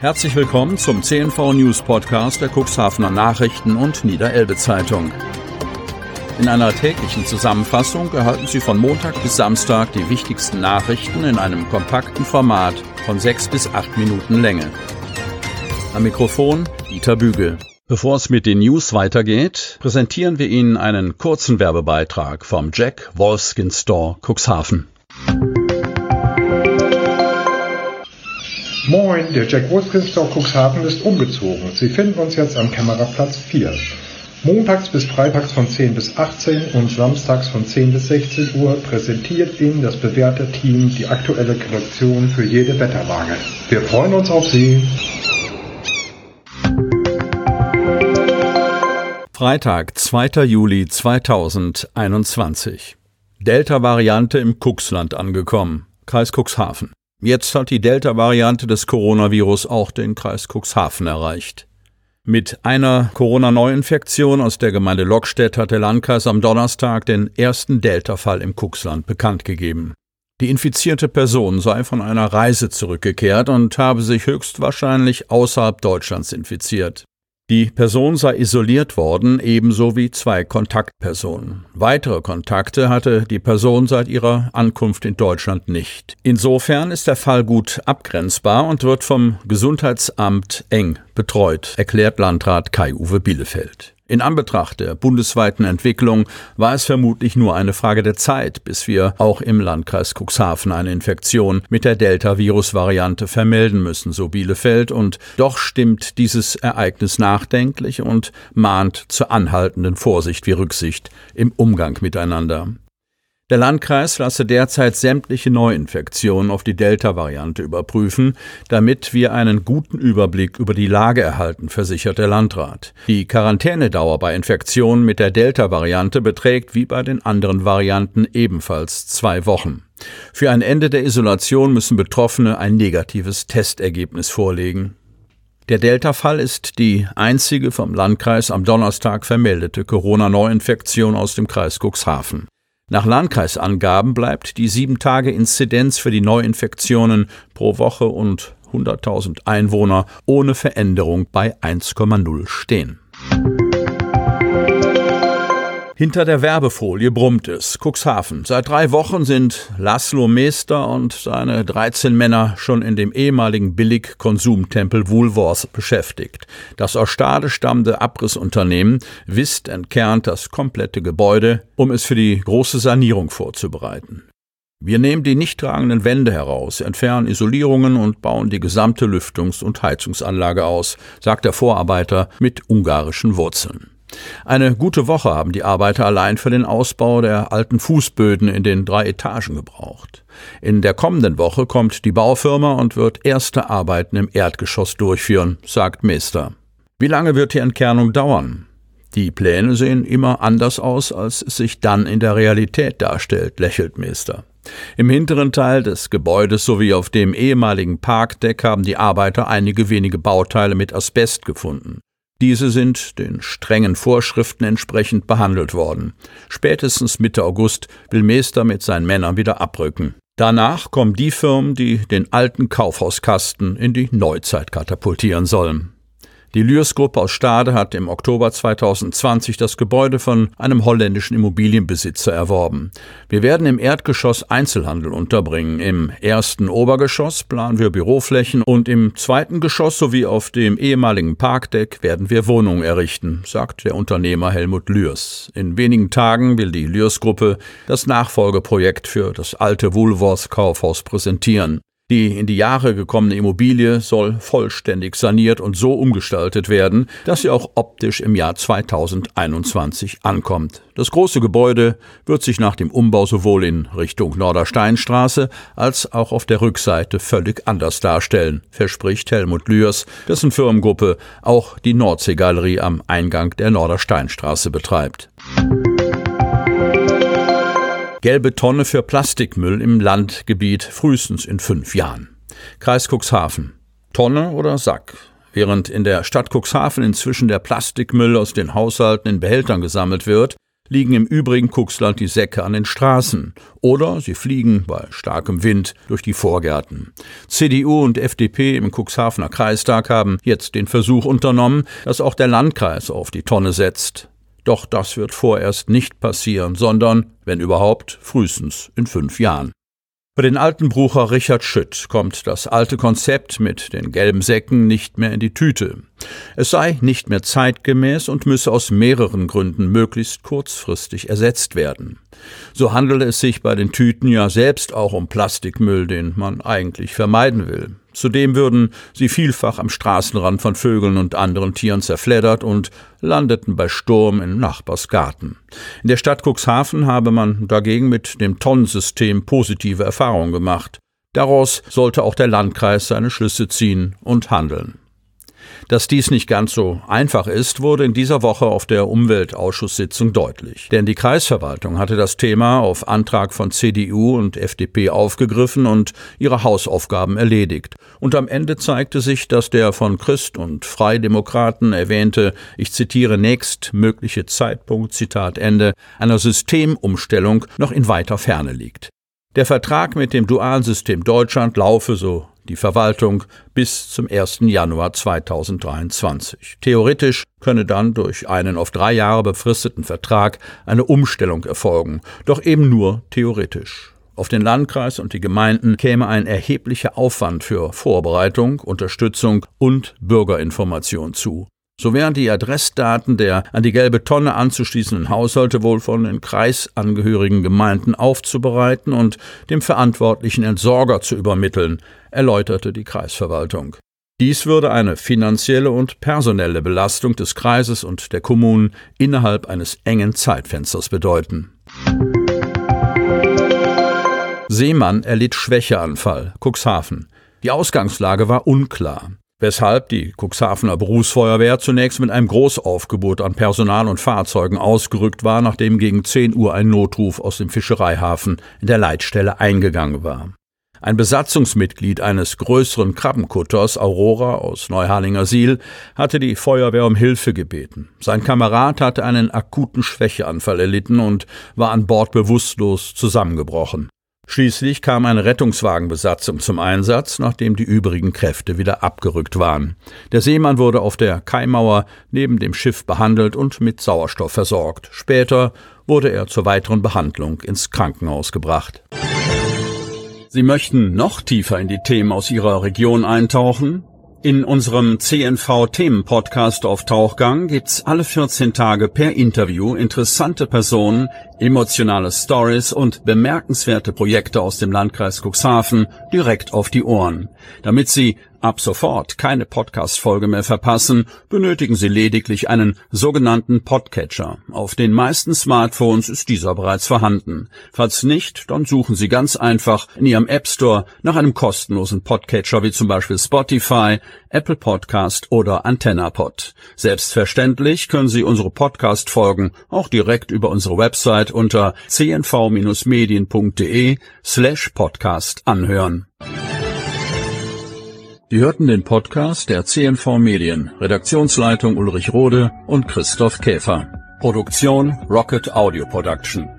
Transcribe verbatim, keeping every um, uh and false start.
Herzlich willkommen zum C N V News Podcast der Cuxhavener Nachrichten und Niederelbe Zeitung. In einer täglichen Zusammenfassung erhalten Sie von Montag bis Samstag die wichtigsten Nachrichten in einem kompakten Format von sechs bis acht Minuten Länge. Am Mikrofon Dieter Bügel. Bevor es mit den News weitergeht, präsentieren wir Ihnen einen kurzen Werbebeitrag vom Jack Wolfskin Store Cuxhaven. Moin, der Jack Wolfskin Store Cuxhaven ist umgezogen. Sie finden uns jetzt am Kämmererplatz vier. Montags bis freitags von zehn bis achtzehn und samstags von zehn bis sechzehn Uhr präsentiert Ihnen das bewährte Team die aktuelle Kollektion für jede Wetterlage. Wir freuen uns auf Sie. Freitag, zweiter Juli zweitausendeinundzwanzig. Delta-Variante im Cuxland angekommen. Kreis Cuxhaven. Jetzt hat die Delta-Variante des Coronavirus auch den Kreis Cuxhaven erreicht. Mit einer Corona-Neuinfektion aus der Gemeinde Lockstedt hat der Landkreis am Donnerstag den ersten Delta-Fall im Cuxland bekannt gegeben. Die infizierte Person sei von einer Reise zurückgekehrt und habe sich höchstwahrscheinlich außerhalb Deutschlands infiziert. Die Person sei isoliert worden, ebenso wie zwei Kontaktpersonen. Weitere Kontakte hatte die Person seit ihrer Ankunft in Deutschland nicht. Insofern ist der Fall gut abgrenzbar und wird vom Gesundheitsamt eng betreut, erklärt Landrat Kai-Uwe Bielefeld. In Anbetracht der bundesweiten Entwicklung war es vermutlich nur eine Frage der Zeit, bis wir auch im Landkreis Cuxhaven eine Infektion mit der Delta-Virus-Variante vermelden müssen, so Bielefeld. Und doch stimmt dieses Ereignis nachdenklich und mahnt zur anhaltenden Vorsicht wie Rücksicht im Umgang miteinander. Der Landkreis lasse derzeit sämtliche Neuinfektionen auf die Delta-Variante überprüfen, damit wir einen guten Überblick über die Lage erhalten, versichert der Landrat. Die Quarantänedauer bei Infektionen mit der Delta-Variante beträgt wie bei den anderen Varianten ebenfalls zwei Wochen. Für ein Ende der Isolation müssen Betroffene ein negatives Testergebnis vorlegen. Der Delta-Fall ist die einzige vom Landkreis am Donnerstag vermeldete Corona-Neuinfektion aus dem Kreis Cuxhaven. Nach Landkreisangaben bleibt die sieben Tage Inzidenz für die Neuinfektionen pro Woche und hunderttausend Einwohner ohne Veränderung bei eins Komma null stehen. Hinter der Werbefolie brummt es. Cuxhaven. Seit drei Wochen sind Laszlo Meester und seine dreizehn Männer schon in dem ehemaligen Billig-Konsumtempel Woolworth beschäftigt. Das aus Stade stammende Abrissunternehmen Wist entkernt das komplette Gebäude, um es für die große Sanierung vorzubereiten. Wir nehmen die nicht tragenden Wände heraus, entfernen Isolierungen und bauen die gesamte Lüftungs- und Heizungsanlage aus, sagt der Vorarbeiter mit ungarischen Wurzeln. Eine gute Woche haben die Arbeiter allein für den Ausbau der alten Fußböden in den drei Etagen gebraucht. In der kommenden Woche kommt die Baufirma und wird erste Arbeiten im Erdgeschoss durchführen, sagt Meester. Wie lange wird die Entkernung dauern? Die Pläne sehen immer anders aus, als es sich dann in der Realität darstellt, lächelt Meester. Im hinteren Teil des Gebäudes sowie auf dem ehemaligen Parkdeck haben die Arbeiter einige wenige Bauteile mit Asbest gefunden. Diese sind den strengen Vorschriften entsprechend behandelt worden. Spätestens Mitte August will Meester mit seinen Männern wieder abrücken. Danach kommen die Firmen, die den alten Kaufhauskasten in die Neuzeit katapultieren sollen. Die Lührs-Gruppe aus Stade hat im Oktober zweitausendzwanzig das Gebäude von einem holländischen Immobilienbesitzer erworben. Wir werden im Erdgeschoss Einzelhandel unterbringen. Im ersten Obergeschoss planen wir Büroflächen und im zweiten Geschoss sowie auf dem ehemaligen Parkdeck werden wir Wohnungen errichten, sagt der Unternehmer Helmut Lührs. In wenigen Tagen will die Lührs-Gruppe das Nachfolgeprojekt für das alte Woolworth-Kaufhaus präsentieren. Die in die Jahre gekommene Immobilie soll vollständig saniert und so umgestaltet werden, dass sie auch optisch im Jahr zweitausendeinundzwanzig ankommt. Das große Gebäude wird sich nach dem Umbau sowohl in Richtung Nordersteinstraße als auch auf der Rückseite völlig anders darstellen, verspricht Helmut Lührs, dessen Firmengruppe auch die Nordseegalerie am Eingang der Nordersteinstraße betreibt. Gelbe Tonne für Plastikmüll im Landgebiet frühestens in fünf Jahren. Kreis Cuxhaven. Tonne oder Sack? Während in der Stadt Cuxhaven inzwischen der Plastikmüll aus den Haushalten in Behältern gesammelt wird, liegen im übrigen Cuxland die Säcke an den Straßen oder sie fliegen bei starkem Wind durch die Vorgärten. C D U und F D P im Cuxhavener Kreistag haben jetzt den Versuch unternommen, dass auch der Landkreis auf die Tonne setzt. Doch das wird vorerst nicht passieren, sondern, wenn überhaupt, frühestens in fünf Jahren. Für den Altenbrucher Richard Schütt kommt das alte Konzept mit den gelben Säcken nicht mehr in die Tüte. Es sei nicht mehr zeitgemäß und müsse aus mehreren Gründen möglichst kurzfristig ersetzt werden. So handele es sich bei den Tüten ja selbst auch um Plastikmüll, den man eigentlich vermeiden will. Zudem würden sie vielfach am Straßenrand von Vögeln und anderen Tieren zerfleddert und landeten bei Sturm im Nachbarsgarten. In der Stadt Cuxhaven habe man dagegen mit dem Tonnensystem positive Erfahrungen gemacht. Daraus sollte auch der Landkreis seine Schlüsse ziehen und handeln. Dass dies nicht ganz so einfach ist, wurde in dieser Woche auf der Umweltausschusssitzung deutlich. Denn die Kreisverwaltung hatte das Thema auf Antrag von C D U und F D P aufgegriffen und ihre Hausaufgaben erledigt. Und am Ende zeigte sich, dass der von Christ- und Freidemokraten erwähnte, ich zitiere, nächstmögliche Zeitpunkt, Zitat Ende, einer Systemumstellung noch in weiter Ferne liegt. Der Vertrag mit dem Dualsystem Deutschland laufe, so die Verwaltung, bis zum ersten Januar zweitausenddreiundzwanzig. Theoretisch könne dann durch einen auf drei Jahre befristeten Vertrag eine Umstellung erfolgen, doch eben nur theoretisch. Auf den Landkreis und die Gemeinden käme ein erheblicher Aufwand für Vorbereitung, Unterstützung und Bürgerinformation zu. So wären die Adressdaten der an die gelbe Tonne anzuschließenden Haushalte wohl von den kreisangehörigen Gemeinden aufzubereiten und dem verantwortlichen Entsorger zu übermitteln, erläuterte die Kreisverwaltung. Dies würde eine finanzielle und personelle Belastung des Kreises und der Kommunen innerhalb eines engen Zeitfensters bedeuten. Seemann erlitt Schwächeanfall, Cuxhaven. Die Ausgangslage war unklar, weshalb die Cuxhavener Berufsfeuerwehr zunächst mit einem Großaufgebot an Personal und Fahrzeugen ausgerückt war, nachdem gegen zehn Uhr ein Notruf aus dem Fischereihafen in der Leitstelle eingegangen war. Ein Besatzungsmitglied eines größeren Krabbenkutters, Aurora aus Neuharlingersiel, hatte die Feuerwehr um Hilfe gebeten. Sein Kamerad hatte einen akuten Schwächeanfall erlitten und war an Bord bewusstlos zusammengebrochen. Schließlich kam eine Rettungswagenbesatzung zum Einsatz, nachdem die übrigen Kräfte wieder abgerückt waren. Der Seemann wurde auf der Kaimauer neben dem Schiff behandelt und mit Sauerstoff versorgt. Später wurde er zur weiteren Behandlung ins Krankenhaus gebracht. Sie möchten noch tiefer in die Themen aus Ihrer Region eintauchen? In unserem C N V-Themen-Podcast auf Tauchgang gibt's alle vierzehn Tage per Interview interessante Personen, emotionale Stories und bemerkenswerte Projekte aus dem Landkreis Cuxhaven direkt auf die Ohren. Damit Sie ab sofort keine Podcast-Folge mehr verpassen, benötigen Sie lediglich einen sogenannten Podcatcher. Auf den meisten Smartphones ist dieser bereits vorhanden. Falls nicht, dann suchen Sie ganz einfach in Ihrem App Store nach einem kostenlosen Podcatcher wie zum Beispiel Spotify, Apple Podcast oder AntennaPod. Selbstverständlich können Sie unsere Podcast-Folgen auch direkt über unsere Website unter c n v medien punkt d e slash podcast anhören. Sie hörten den Podcast der C N V Medien, Redaktionsleitung Ulrich Rode und Christoph Käfer. Produktion Rocket Audio Production.